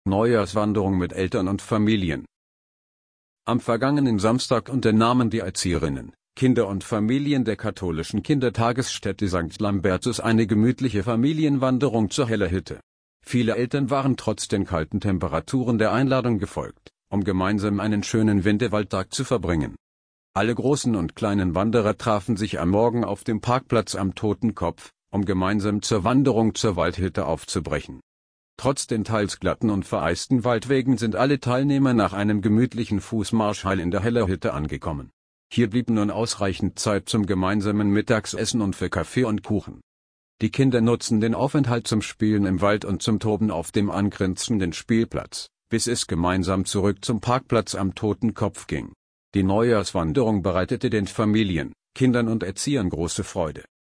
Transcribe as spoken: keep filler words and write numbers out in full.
Neujahrswanderung mit Eltern und Familien. Am vergangenen Samstag unternahmen die Erzieherinnen, Kinder und Familien der katholischen Kindertagesstätte Sankt Lambertus eine gemütliche Familienwanderung zur Hellerhütte. Viele Eltern waren trotz den kalten Temperaturen der Einladung gefolgt, um gemeinsam einen schönen Winterwaldtag zu verbringen. Alle großen und kleinen Wanderer trafen sich am Morgen auf dem Parkplatz am Totenkopf, um gemeinsam zur Wanderung zur Waldhütte aufzubrechen. Trotz den teils glatten und vereisten Waldwegen sind alle Teilnehmer nach einem gemütlichen Fußmarsch heil in der Hellerhütte angekommen. Hier blieb nun ausreichend Zeit zum gemeinsamen Mittagsessen und für Kaffee und Kuchen. Die Kinder nutzten den Aufenthalt zum Spielen im Wald und zum Toben auf dem angrenzenden Spielplatz, bis es gemeinsam zurück zum Parkplatz am Totenkopf ging. Die Neujahrswanderung bereitete den Familien, Kindern und Erziehern große Freude.